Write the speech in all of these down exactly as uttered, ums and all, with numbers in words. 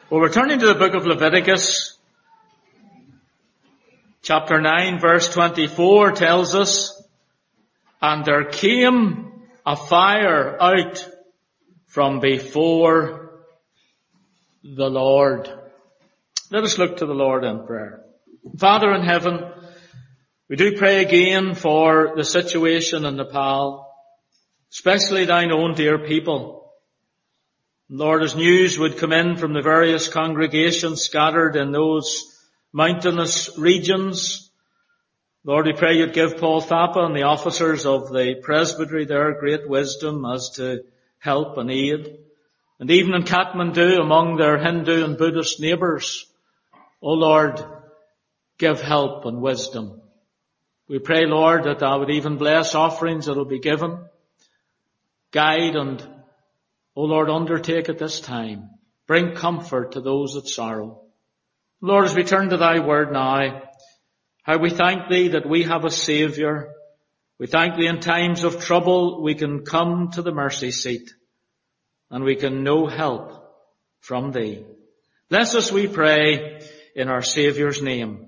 Well, we're turning to the book of Leviticus. Chapter nine, verse twenty-four tells us, "And there came a fire out from before the Lord." Let us look to the Lord in prayer. Father in heaven, we do pray again for the situation in Nepal, especially thine own dear people. Lord, as news would come in from the various congregations scattered in those mountainous regions, Lord, we pray you'd give Paul Thapa and the officers of the presbytery there great wisdom as to help and aid. And even in Kathmandu, among their Hindu and Buddhist neighbours, O Lord, give help and wisdom. We pray, Lord, that thou would even bless offerings that will be given, guide and, O Lord, undertake at this time. Bring comfort to those that sorrow. Lord, as we turn to thy word now, how we thank thee that we have a Saviour. We thank thee in times of trouble we can come to the mercy seat and we can know help from thee. Bless us, we pray, in our Saviour's name.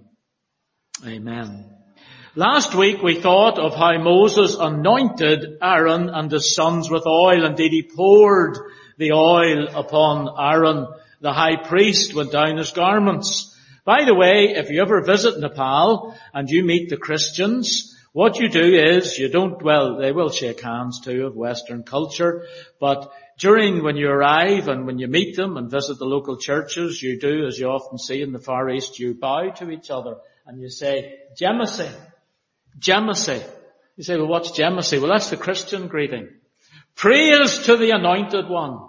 Amen. Last week we thought of how Moses anointed Aaron and his sons with oil. Indeed, he poured the oil upon Aaron. The high priest went down his garments. By the way, if you ever visit Nepal and you meet the Christians, what you do is you don't, well, they will shake hands too of Western culture, but during when you arrive and when you meet them and visit the local churches, you do, as you often see in the Far East, you bow to each other and you say, Jemasi. Jemasi. You say, well, what's Jemasi? Well, that's the Christian greeting. Praise to the Anointed One.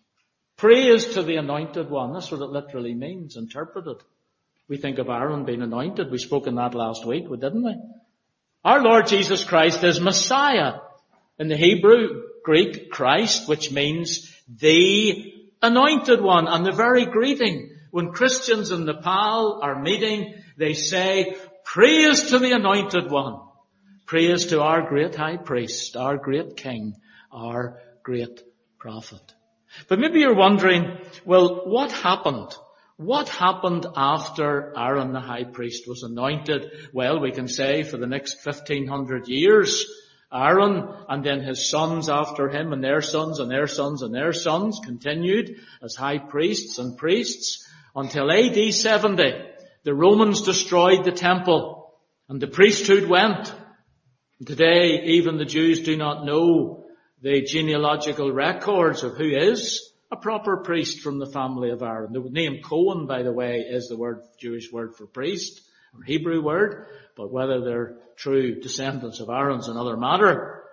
Praise to the Anointed One. That's what it literally means, interpreted. We think of Aaron being anointed. We spoke in that last week, didn't we? Our Lord Jesus Christ is Messiah. In the Hebrew, Greek, Christ, which means the Anointed One. And the very greeting, when Christians in Nepal are meeting, they say, praise to the Anointed One. Praise to our great high priest, our great king, our great prophet. But maybe you're wondering, well, what happened? What happened after Aaron the high priest was anointed? Well, we can say for the next fifteen hundred years, Aaron and then his sons after him and their sons and their sons and their sons continued as high priests and priests until A D seventy. The Romans destroyed the temple and the priesthood went. And today, even the Jews do not know the genealogical records of who is a proper priest from the family of Aaron. The name Cohen, by the way, is the word, Jewish word for priest, or Hebrew word, but whether they're true descendants of Aaron's another matter.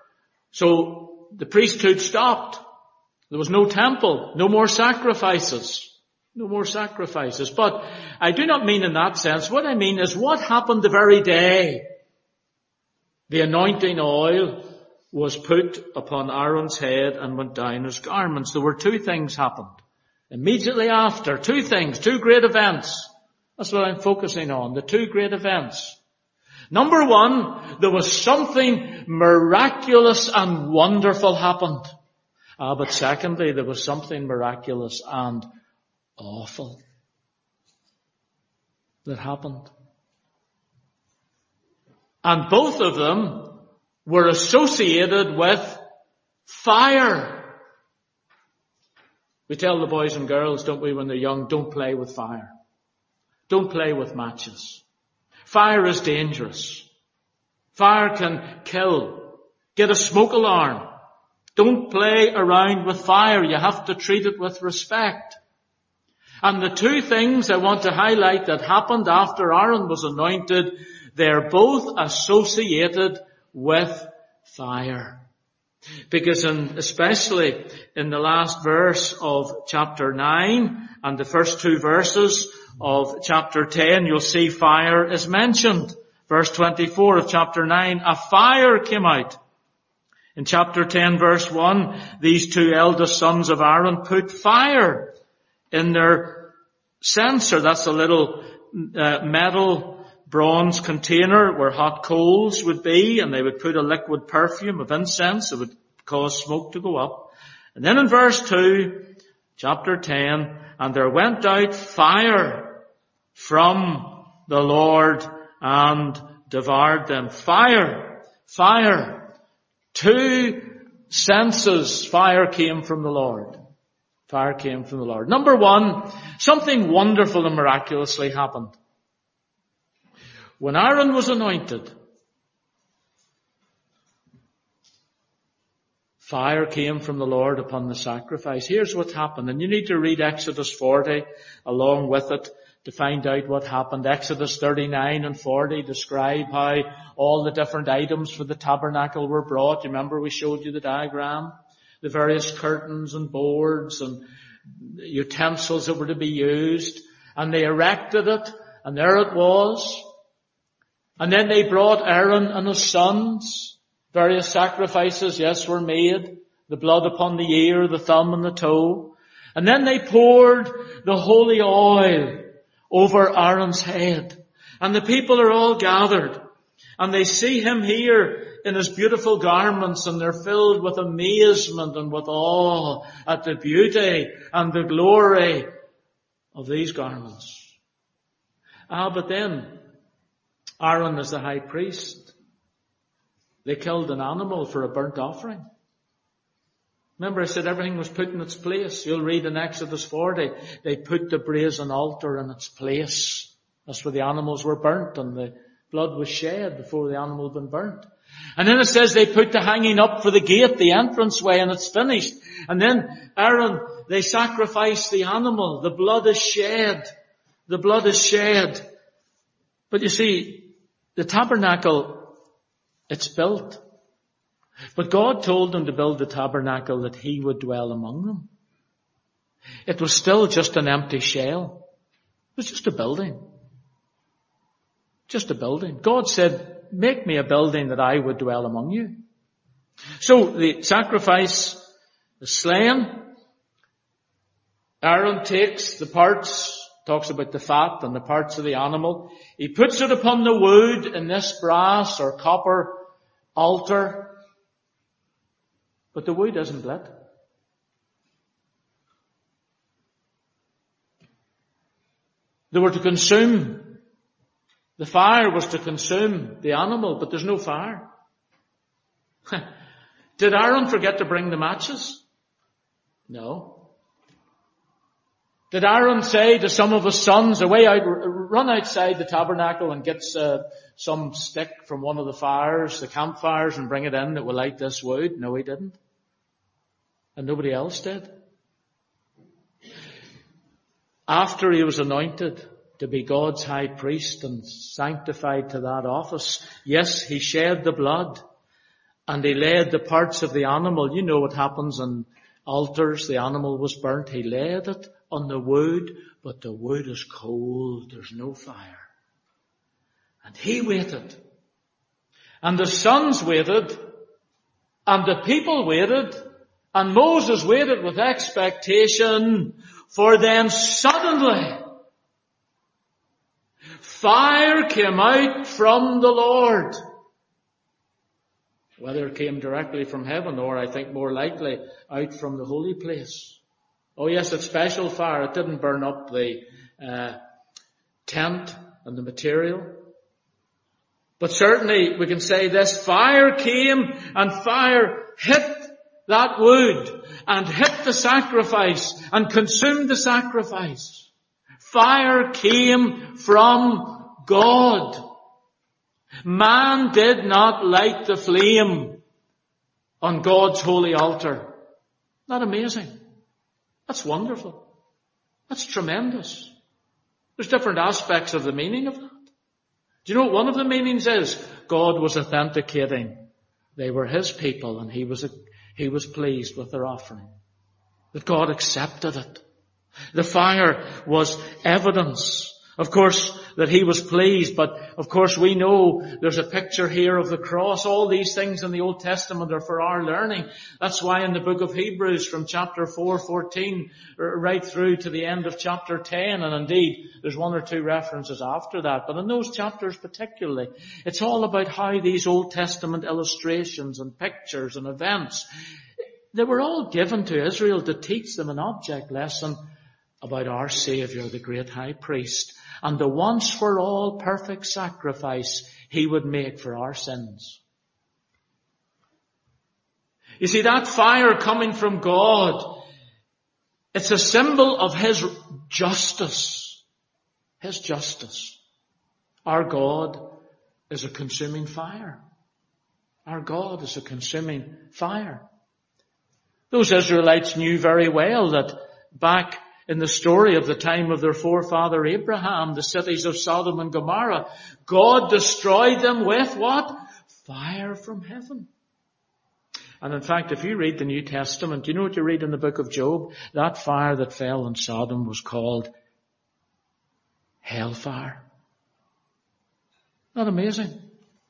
So the priesthood stopped. There was no temple, no more sacrifices. No more sacrifices. But I do not mean in that sense. What I mean is what happened the very day the anointing oil was put upon Aaron's head and went down his garments. There were two things happened. Immediately after, two things, two great events. That's what I'm focusing on, the two great events. Number one, there was something miraculous and wonderful happened. Ah, but secondly, there was something miraculous and awful that happened. And both of them were associated with fire. We tell the boys and girls, don't we, when they're young, don't play with fire. Don't play with matches. Fire is dangerous. Fire can kill. Get a smoke alarm. Don't play around with fire. You have to treat it with respect. And the two things I want to highlight that happened after Aaron was anointed, they're both associated with fire. Because in, especially in the last verse of chapter nine and the first two verses of chapter ten, you'll see fire is mentioned. Verse twenty-four of chapter nine, a fire came out. In chapter ten verse one, these two eldest sons of Aaron put fire in their censer. That's a little uh, metal bronze container where hot coals would be, and they would put a liquid perfume of incense that would cause smoke to go up. And then in verse two, chapter ten, and there went out fire from the Lord and devoured them. Fire, fire. Two senses, fire came from the Lord. Fire came from the Lord. Number one, something wonderful and miraculously happened. When Aaron was anointed, fire came from the Lord upon the sacrifice. Here's what happened. And you need to read Exodus forty along with it to find out what happened. Exodus thirty-nine and forty describe how all the different items for the tabernacle were brought. You remember we showed you the diagram? The various curtains and boards and utensils that were to be used. And they erected it, and there it was. And then they brought Aaron and his sons. Various sacrifices, yes, were made. The blood upon the ear, the thumb and the toe. And then they poured the holy oil over Aaron's head. And the people are all gathered. And they see him here in his beautiful garments, and they're filled with amazement and with awe at the beauty and the glory of these garments. Ah, but then Aaron is the high priest. They killed an animal for a burnt offering. Remember I said everything was put in its place. You'll read in Exodus forty, they put the brazen altar in its place. That's where the animals were burnt and the blood was shed before the animal had been burnt. And then it says they put the hanging up for the gate, the entranceway, and it's finished. And then Aaron, they sacrifice the animal. The blood is shed. The blood is shed. But you see, the tabernacle, it's built. But God told them to build the tabernacle that he would dwell among them. It was still just an empty shell. It was just a building. Just a building. God said, make me a building that I would dwell among you. So the sacrifice is slain. Aaron takes the parts, talks about the fat and the parts of the animal. He puts it upon the wood in this brass or copper altar. But the wood isn't lit. They were to consume. The fire was to consume the animal, but there's no fire. Did Aaron forget to bring the matches? No. Did Aaron say to some of his sons, away out, run outside the tabernacle and get uh, some stick from one of the fires, the campfires, and bring it in that will light this wood? No, he didn't. And nobody else did. After he was anointed to be God's high priest and sanctified to that office, yes, he shed the blood and he laid the parts of the animal. You know what happens on altars. The animal was burnt. He laid it on the wood, but the wood is cold. There's no fire. And he waited. And the sons waited. And the people waited. And Moses waited with expectation. For then suddenly fire came out from the Lord. Whether it came directly from heaven or, I think more likely, out from the holy place. Oh yes, it's special fire. It didn't burn up the uh, tent and the material. But certainly we can say this, fire came and fire hit that wood and hit the sacrifice and consumed the sacrifice. Fire came from God. Man did not light the flame on God's holy altar. Isn't that amazing? That's wonderful. That's tremendous. There's different aspects of the meaning of that. Do you know what one of the meanings is? God was authenticating they were his people and he was, he was pleased with their offering. That God accepted it. The fire was evidence, of course, that he was pleased. But of course we know there's a picture here of the cross. All these things in the Old Testament are for our learning. That's why in the book of Hebrews from chapter four, fourteen, right through to the end of chapter ten, and indeed there's one or two references after that. But in those chapters particularly, it's all about how these Old Testament illustrations and pictures and events they were all given to Israel to teach them an object lesson about our Saviour, the great high priest, and the once for all perfect sacrifice he would make for our sins. You see, that fire coming from God, it's a symbol of his justice. His justice. Our God is a consuming fire. Our God is a consuming fire. Those Israelites knew very well that back in the story of the time of their forefather Abraham, the cities of Sodom and Gomorrah, God destroyed them with what? Fire from heaven. And in fact, if you read the New Testament, do you know what you read in the book of Job? That fire that fell on Sodom was called hellfire. Isn't that amazing?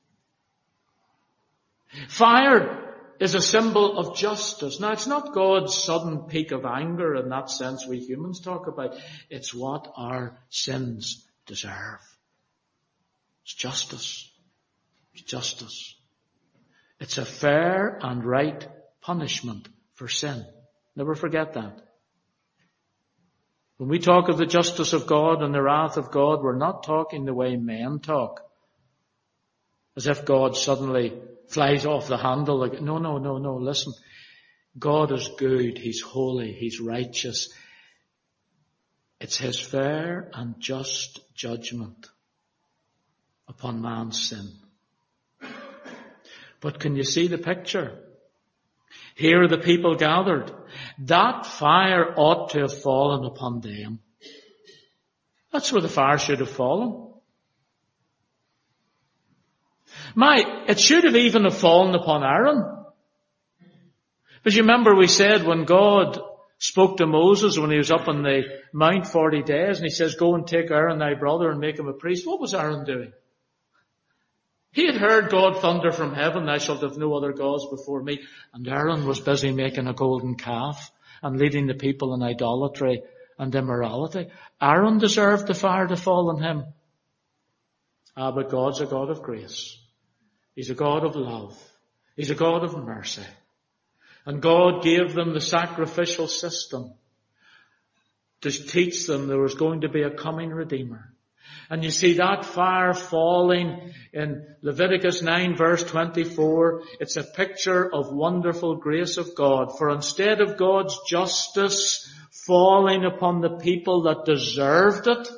Fire is a symbol of justice. Now, it's not God's sudden peak of anger in that sense we humans talk about. It's what our sins deserve. It's justice. It's justice. It's a fair and right punishment for sin. Never forget that. When we talk of the justice of God and the wrath of God, we're not talking the way men talk. As if God suddenly flies off the handle. Like, no, no, no, no, listen. God is good. He's holy. He's righteous. It's his fair and just judgment upon man's sin. But can you see the picture? Here are the people gathered. That fire ought to have fallen upon them. That's where the fire should have fallen. My, it should have even have fallen upon Aaron. But you remember we said when God spoke to Moses when he was up on the Mount forty days and he says, go and take Aaron thy brother and make him a priest. What was Aaron doing? He had heard God thunder from heaven, thou shalt have no other gods before me. And Aaron was busy making a golden calf and leading the people in idolatry and immorality. Aaron deserved the fire to fall on him. Ah, but God's a God of grace. He's a God of love. He's a God of mercy. And God gave them the sacrificial system to teach them there was going to be a coming Redeemer. And you see that fire falling in Leviticus nine verse twenty-four. It's a picture of wonderful grace of God. For instead of God's justice falling upon the people that deserved it,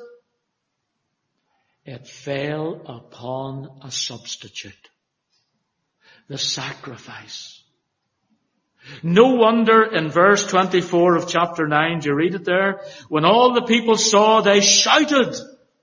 it fell upon a substitute. The sacrifice. No wonder in verse twenty-four of chapter nine, do you read it there? When all the people saw, they shouted.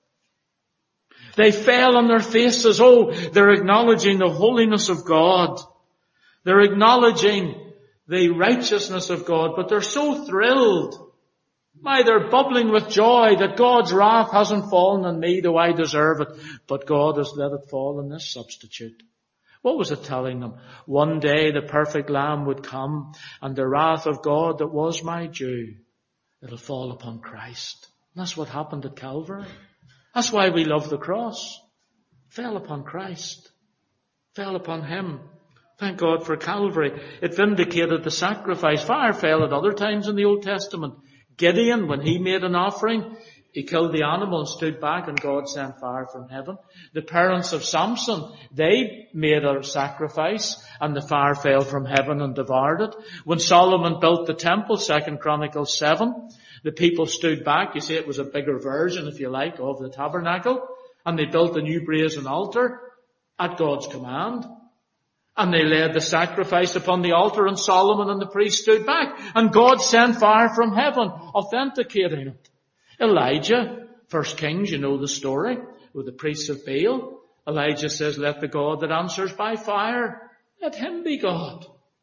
They fell on their faces. Oh, they're acknowledging the holiness of God. They're acknowledging the righteousness of God, but they're so thrilled. My, they're bubbling with joy that God's wrath hasn't fallen on me, though I deserve it. But God has let it fall on this substitute. What was it telling them? One day the perfect Lamb would come, and the wrath of God that was my due, it'll fall upon Christ. And that's what happened at Calvary. That's why we love the cross. Fell upon Christ. Fell upon him. Thank God for Calvary. It vindicated the sacrifice. Fire fell at other times in the Old Testament. Gideon, when he made an offering, he killed the animal and stood back and God sent fire from heaven. The parents of Samson, they made a sacrifice and the fire fell from heaven and devoured it. When Solomon built the temple, Second Chronicles seven, the people stood back. You see, it was a bigger version, if you like, of the tabernacle. And they built a new brazen altar at God's command. And they laid the sacrifice upon the altar and Solomon and the priest stood back. And God sent fire from heaven, authenticating it. Elijah, First Kings, you know the story, with the priests of Baal. Elijah says, let the God that answers by fire, let him be God.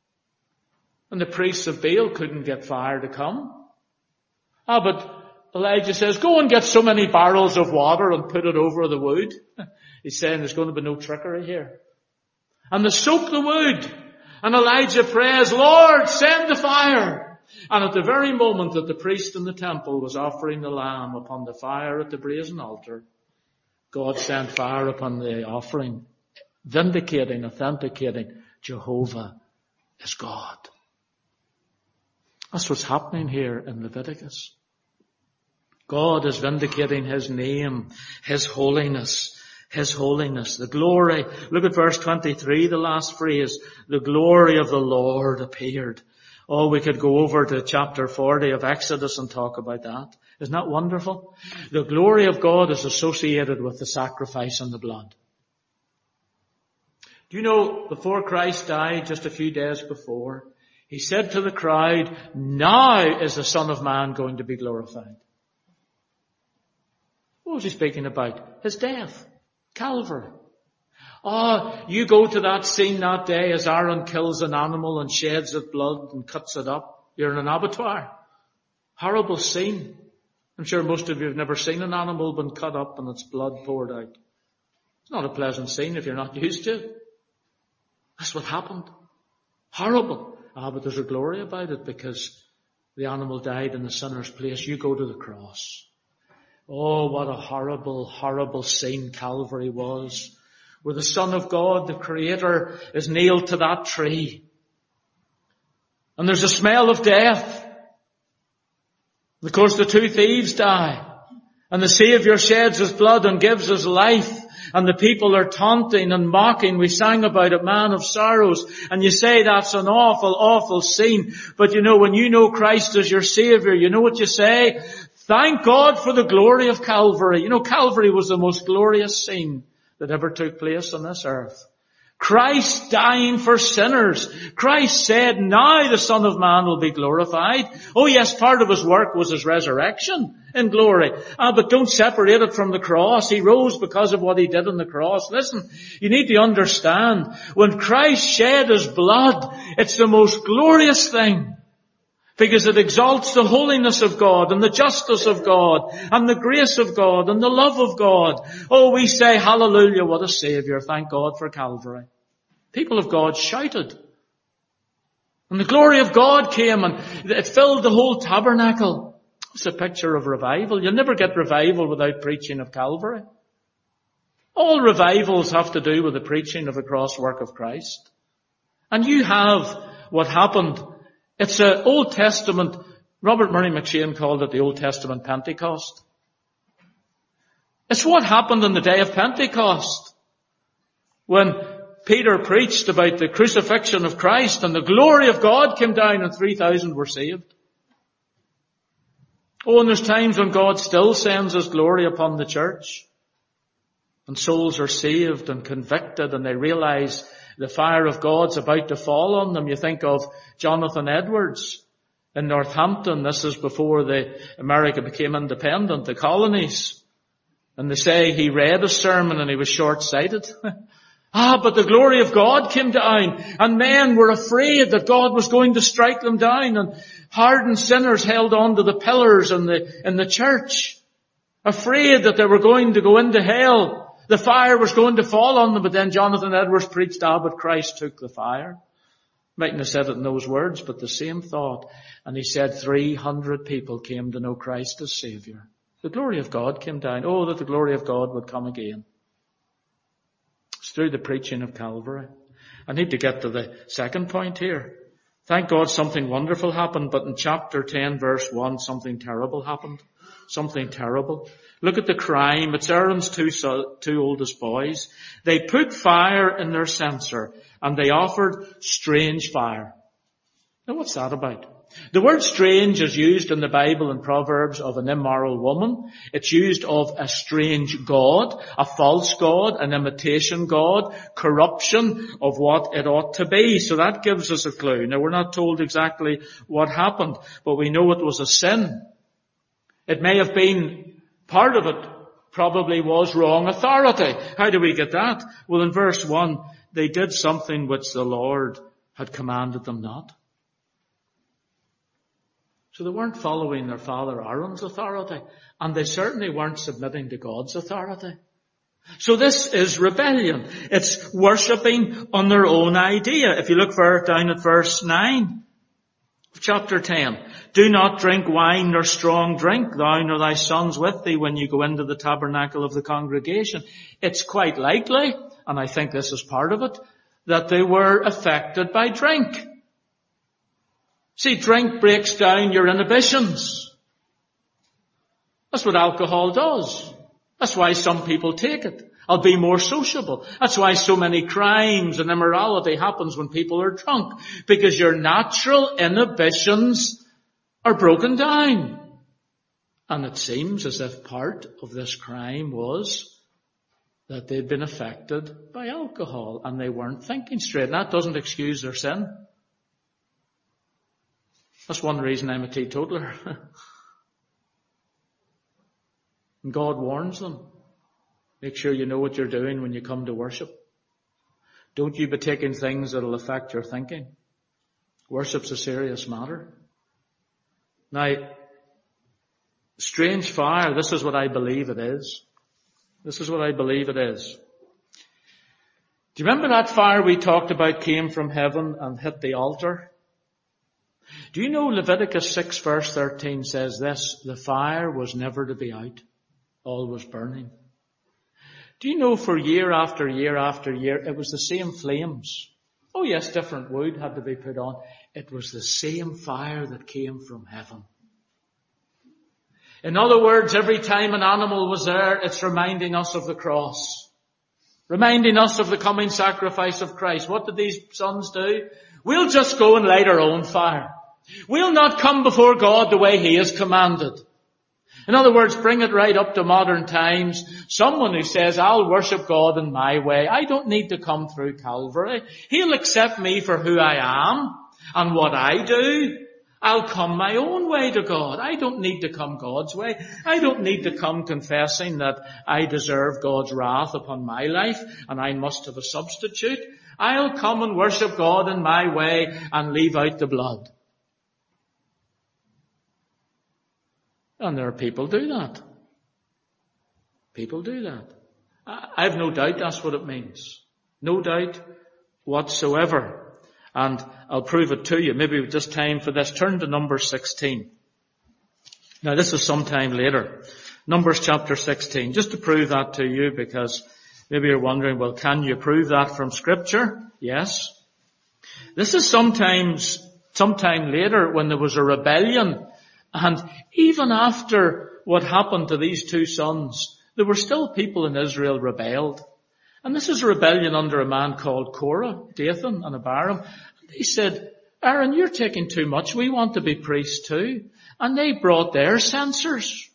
And the priests of Baal couldn't get fire to come. Ah, but Elijah says, go and get so many barrels of water and put it over the wood. He's saying there's going to be no trickery here. And they soak the wood. And Elijah prays, Lord, send the fire. And at the very moment that the priest in the temple was offering the lamb upon the fire at the brazen altar, God sent fire upon the offering, vindicating, authenticating, Jehovah is God. That's what's happening here in Leviticus. God is vindicating His name, His holiness, His holiness, the glory. Look at verse twenty-three, the last phrase. The glory of the Lord appeared. Oh, we could go over to chapter forty of Exodus and talk about that. Isn't that wonderful? The glory of God is associated with the sacrifice and the blood. Do you know, before Christ died, just a few days before, He said to the crowd, now is the Son of Man going to be glorified. What was He speaking about? His death. Calvary. Oh, you go to that scene that day as Aaron kills an animal and sheds its blood and cuts it up. You're in an abattoir. Horrible scene. I'm sure most of you have never seen an animal been cut up and its blood poured out. It's not a pleasant scene if you're not used to it. That's what happened. Horrible. Ah, but there's a glory about it because the animal died in the sinner's place. You go to the cross. Oh, what a horrible, horrible scene Calvary was, where the Son of God, the Creator, is nailed to that tree. And there's a smell of death. Of course, the two thieves die. And the Saviour sheds His blood and gives His life. And the people are taunting and mocking. We sang about it, Man of Sorrows. And you say that's an awful, awful scene. But you know, when you know Christ as your Saviour, you know what you say? Thank God for the glory of Calvary. You know, Calvary was the most glorious scene that ever took place on this earth. Christ dying for sinners. Christ said, now the Son of Man will be glorified. Oh yes, part of His work was His resurrection in glory. Ah, but don't separate it from the cross. He rose because of what He did on the cross. Listen, you need to understand, when Christ shed His blood, it's the most glorious thing. Because it exalts the holiness of God and the justice of God and the grace of God and the love of God. Oh, we say, hallelujah, what a Saviour. Thank God for Calvary. People of God shouted. And the glory of God came and it filled the whole tabernacle. It's a picture of revival. You'll never get revival without preaching of Calvary. All revivals have to do with the preaching of the cross work of Christ. And you have what happened. It's an Old Testament, Robert Murray McShane called it the Old Testament Pentecost. It's what happened on the day of Pentecost, when Peter preached about the crucifixion of Christ and the glory of God came down and three thousand were saved. Oh, and there's times when God still sends His glory upon the church and souls are saved and convicted and they realize the fire of God's about to fall on them. You think of Jonathan Edwards in Northampton. This is before the America became independent, the colonies. And they say he read a sermon and he was short-sighted. ah, but the glory of God came down and men were afraid that God was going to strike them down, and hardened sinners held on to the pillars in the, in the church, afraid that they were going to go into hell. The fire was going to fall on them, but then Jonathan Edwards preached, ah, but Christ took the fire. Mightn't have said it in those words, but the same thought. And he said three hundred people came to know Christ as Saviour. The glory of God came down. Oh, that the glory of God would come again. It's through the preaching of Calvary. I need to get to the second point here. Thank God something wonderful happened, but in chapter ten, verse one, something terrible happened. Something terrible. Look at the crime. It's Aaron's two, two oldest boys. They put fire in their censer and they offered strange fire. Now what's that about? The word strange is used in the Bible in Proverbs of an immoral woman. It's used of a strange god, a false god, an imitation god, corruption of what it ought to be. So that gives us a clue. Now we're not told exactly what happened, but we know it was a sin. It may have been, part of it probably was wrong authority. How do we get that? Well, in verse one, they did something which the Lord had commanded them not. So they weren't following their father Aaron's authority, and they certainly weren't submitting to God's authority. So this is rebellion. It's worshipping on their own idea. If you look further down at verse nine of chapter ten, do not drink wine nor strong drink, thou nor thy sons with thee, when you go into the tabernacle of the congregation. It's quite likely, and I think this is part of it, that they were affected by drink. See, drink breaks down your inhibitions. That's what alcohol does. That's why some people take it. I'll be more sociable. That's why so many crimes and immorality happens when people are drunk. Because your natural inhibitions are broken down. And it seems as if part of this crime was that they'd been affected by alcohol and they weren't thinking straight. And that doesn't excuse their sin. That's one reason I'm a teetotaler. And God warns them. Make sure you know what you're doing when you come to worship. Don't you be taking things that will affect your thinking. Worship's a serious matter. Now, strange fire, this is what I believe it is. This is what I believe it is. Do you remember that fire we talked about came from heaven and hit the altar? Do you know Leviticus six verse thirteen says this, the fire was never to be out, all was burning. Do you know for year after year after year, it was the same flames? Oh yes, different wood had to be put on. It was the same fire that came from heaven. In other words, every time an animal was there, it's reminding us of the cross. Reminding us of the coming sacrifice of Christ. What did these sons do? We'll just go and light our own fire. We'll not come before God the way He has commanded. In other words, bring it right up to modern times. Someone who says, I'll worship God in my way. I don't need to come through Calvary. He'll accept me for who I am and what I do. I'll come my own way to God. I don't need to come God's way. I don't need to come confessing that I deserve God's wrath upon my life and I must have a substitute. I'll come and worship God in my way and leave out the blood. And there are people do that. People do that. I have no doubt that's what it means. No doubt whatsoever. And I'll prove it to you. Maybe we've just time for this. Turn to Numbers sixteen. Now this is sometime later. Numbers chapter sixteen. Just to prove that to you, because maybe you're wondering, well, can you prove that from Scripture? Yes. This is sometimes, sometime later when there was a rebellion. And even after what happened to these two sons, there were still people in Israel rebelled. And this is a rebellion under a man called Korah, Dathan and Abiram. And they said, Aaron, you're taking too much. We want to be priests too. And they brought their censers.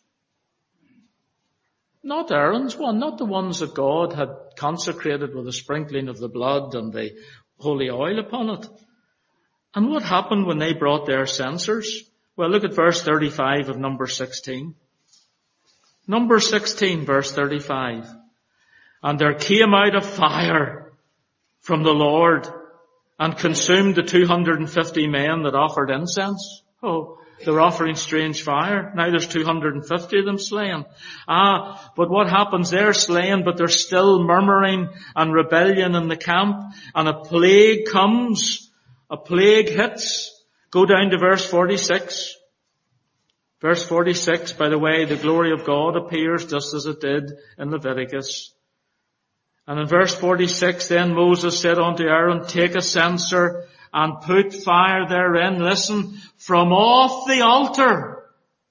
Not Aaron's one, not the ones that God had consecrated with the sprinkling of the blood and the holy oil upon it. And what happened when they brought their censers? Well, look at verse thirty-five of number sixteen. Number sixteen, verse thirty-five. And there came out a fire from the Lord and consumed the two hundred fifty men that offered incense. Oh, they were offering strange fire. Now there's two hundred fifty of them slain. Ah, but what happens? They're slain, but there's still murmuring and rebellion in the camp. And a plague comes. A plague hits. Go down to verse forty-six. Verse forty-six, by the way, the glory of God appears just as it did in Leviticus. And in verse forty-six, then Moses said unto Aaron, take a censer and put fire therein, listen, from off the altar.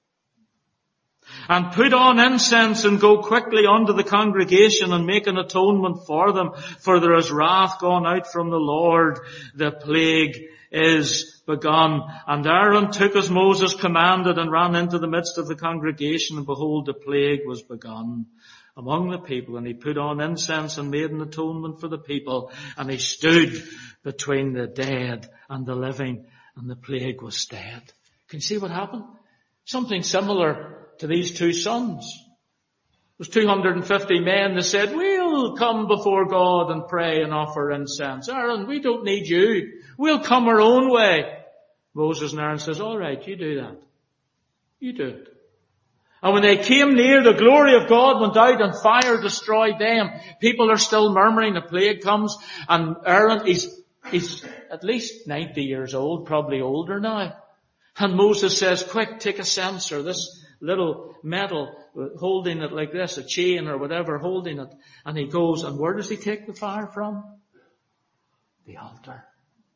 And put on incense and go quickly unto the congregation and make an atonement for them, for there is wrath gone out from the Lord. The plague is begun. And Aaron took as Moses commanded and ran into the midst of the congregation, and behold, the plague was begun among the people. And he put on incense and made an atonement for the people. And he stood between the dead and the living, and the plague was stayed. Can you see what happened? Something similar to these two sons. There was two hundred fifty men that said, we'll come before God and pray and offer incense. Aaron, we don't need you. We'll come our own way. Moses and Aaron says, all right, you do that. You do it. And when they came near, the glory of God went out and fire destroyed them. People are still murmuring. A plague comes, and Aaron, he's, he's at least ninety years old, probably older now. And Moses says, quick, take a censer, this little metal, holding it like this, a chain or whatever, holding it. And he goes, and where does he take the fire from? The altar.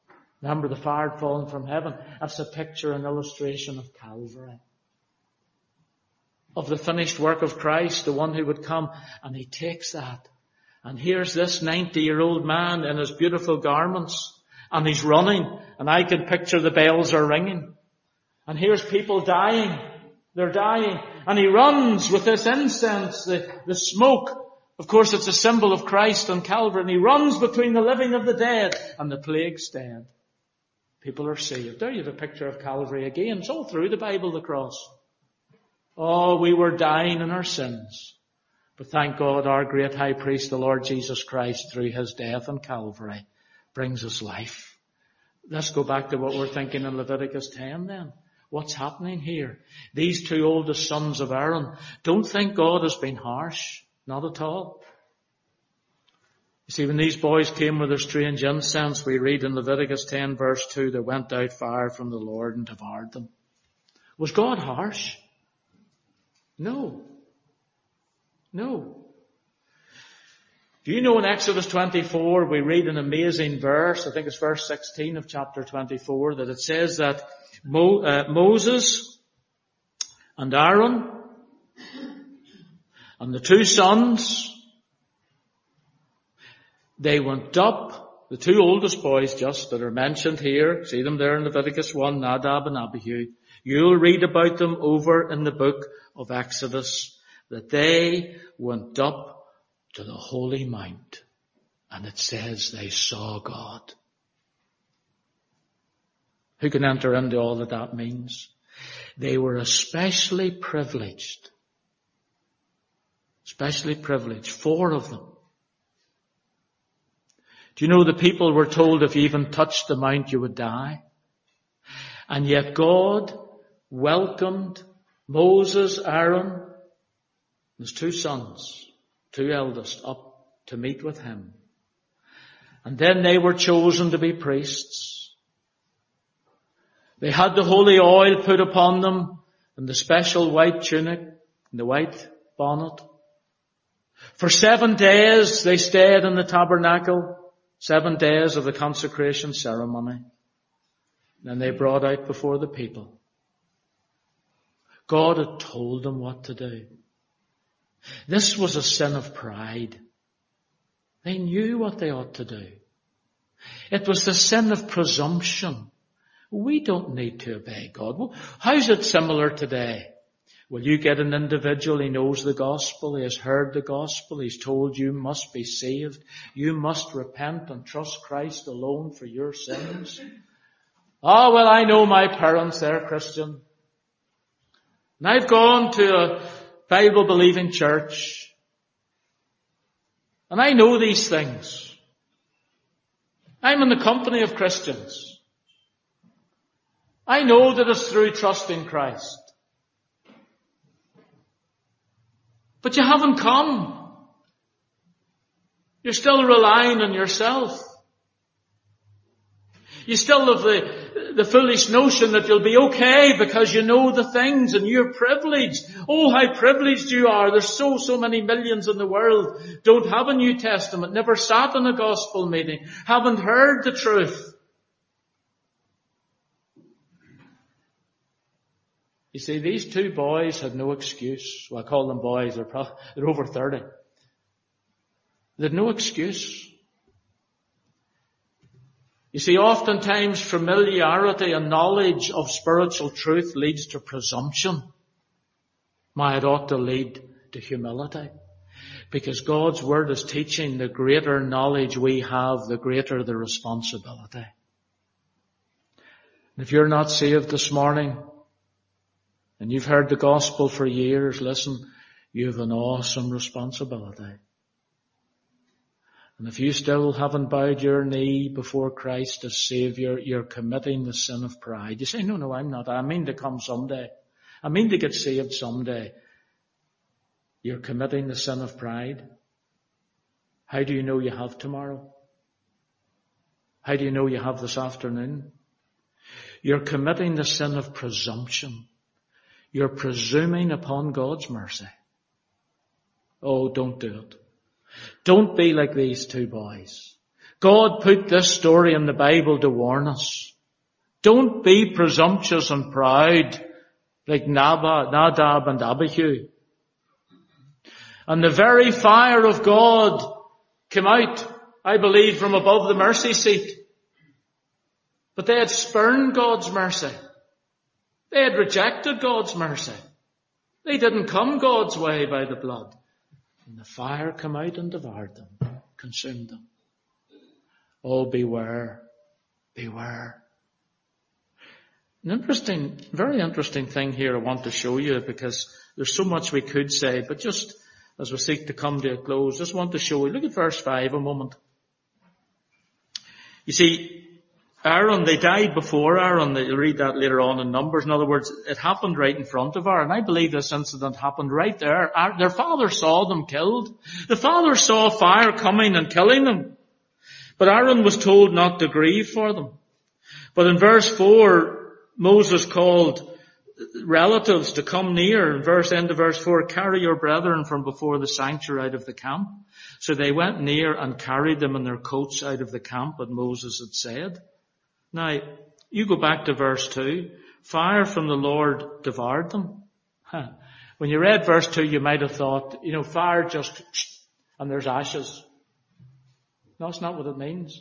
Remember the fire had fallen from heaven. That's a picture, an illustration of Calvary. Of the finished work of Christ, the one who would come. And he takes that. And here's this ninety-year-old man in his beautiful garments. And he's running. And I can picture the bells are ringing. And here's people dying. They're dying. And he runs with this incense, the, the smoke. Of course, it's a symbol of Christ on Calvary. And he runs between the living and the dead. And the plague's dead. People are saved. There you have a picture of Calvary again. It's all through the Bible, the cross. Oh, we were dying in our sins. But thank God our great high priest, the Lord Jesus Christ, through his death on Calvary, brings us life. Let's go back to what we're thinking in Leviticus ten then. What's happening here? These two oldest sons of Aaron. Don't think God has been harsh. Not at all. You see, when these boys came with their strange incense, we read in Leviticus ten verse two, there went out fire from the Lord and devoured them. Was God harsh? No. No. Do you know in Exodus twenty-four, we read an amazing verse, I think it's verse sixteen of chapter twenty-four, that it says that Mo, uh, Moses and Aaron and the two sons, they went up, the two oldest boys just that are mentioned here, see them there in Leviticus one, Nadab and Abihu. You'll read about them over in the book of Exodus, that they went up to the holy mount, and it says they saw God. Who can enter into all that that means? They were especially privileged. Especially privileged. Four of them. Do you know the people were told if you even touched the mount you would die? And yet God welcomed Moses, Aaron, his two sons, two eldest, up to meet with him. And then they were chosen to be priests. They had the holy oil put upon them and the special white tunic and the white bonnet. For seven days they stayed in the tabernacle, seven days of the consecration ceremony. Then they brought out before the people. God had told them what to do. This was a sin of pride. They knew what they ought to do. It was the sin of presumption. We don't need to obey God. How's it similar today? Well, you get an individual, he knows the gospel, he has heard the gospel, he's told you must be saved, you must repent and trust Christ alone for your sins. Oh, well, I know my parents, they're Christian. And I've gone to a Bible-believing church. And I know these things. I'm in the company of Christians. I know that it's through trusting Christ. But you haven't come. You're still relying on yourself. You still have the, the foolish notion that you'll be okay because you know the things and you're privileged. Oh, how privileged you are. There's so, so many millions in the world don't have a New Testament, never sat in a gospel meeting, haven't heard the truth. You see, these two boys had no excuse. Well, I call them boys. They're probably, they're over thirty. They had no excuse. You see, oftentimes familiarity and knowledge of spiritual truth leads to presumption. My, it ought to lead to humility. Because God's Word is teaching the greater knowledge we have, the greater the responsibility. And if you're not saved this morning, and you've heard the gospel for years, listen, you have an awesome responsibility. And if you still haven't bowed your knee before Christ as Saviour, you're committing the sin of pride. You say, no, no, I'm not. I mean to come someday. I mean to get saved someday. You're committing the sin of pride. How do you know you have tomorrow? How do you know you have this afternoon? You're committing the sin of presumption. You're presuming upon God's mercy. Oh, don't do it. Don't be like these two boys. God put this story in the Bible to warn us. Don't be presumptuous and proud like Nadab and Abihu. And the very fire of God came out, I believe, from above the mercy seat. But they had spurned God's mercy. They had rejected God's mercy. They didn't come God's way by the blood. And the fire came out and devoured them, consumed them. Oh, beware, beware. An interesting, very interesting thing here I want to show you, because there's so much we could say, but just as we seek to come to a close, just want to show you. Look at verse five a moment. You see, Aaron, they died before Aaron. You'll read that later on in Numbers. In other words, it happened right in front of Aaron. I believe this incident happened right there. Their father saw them killed. The father saw fire coming and killing them. But Aaron was told not to grieve for them. But in verse four, Moses called relatives to come near. In verse end of verse four, carry your brethren from before the sanctuary out of the camp. So they went near and carried them in their coats out of the camp, as Moses had said. Now, you go back to verse two. Fire from the Lord devoured them. Huh. When you read verse two, you might have thought, you know, fire just, and there's ashes. No, that's not what it means.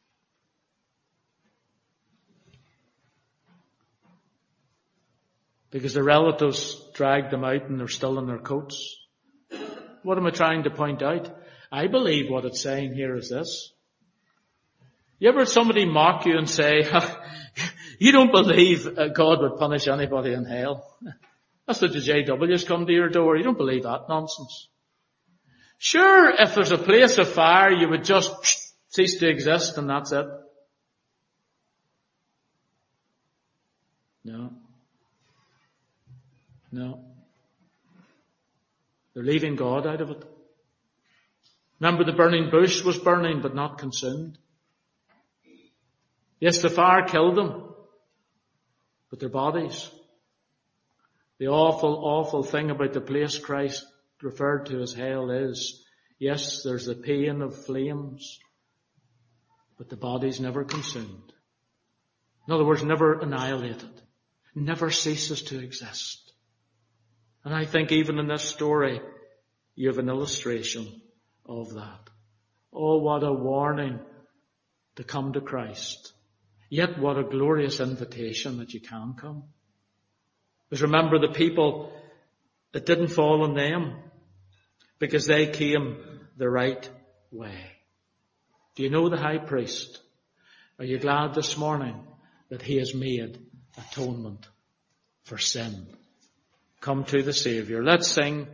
Because the relatives dragged them out and they're still in their coats. What am I trying to point out? I believe what it's saying here is this. You ever heard somebody mock you and say, you don't believe God would punish anybody in hell? That's what the J Ws come to your door. You don't believe that nonsense. Sure, if there's a place of fire, you would just cease to exist and that's it. No. No. They're leaving God out of it. Remember, the burning bush was burning but not consumed. Yes, the fire killed them, but their bodies. The awful, awful thing about the place Christ referred to as hell is, yes, there's the pain of flames, but the body's never consumed. In other words, never annihilated, never ceases to exist. And I think even in this story, you have an illustration of that. Oh, what a warning to come to Christ. Yet what a glorious invitation that you can come. Because remember, the people, it didn't fall on them because they came the right way. Do you know the high priest? Are you glad this morning that he has made atonement for sin? Come to the Savior. Let's sing.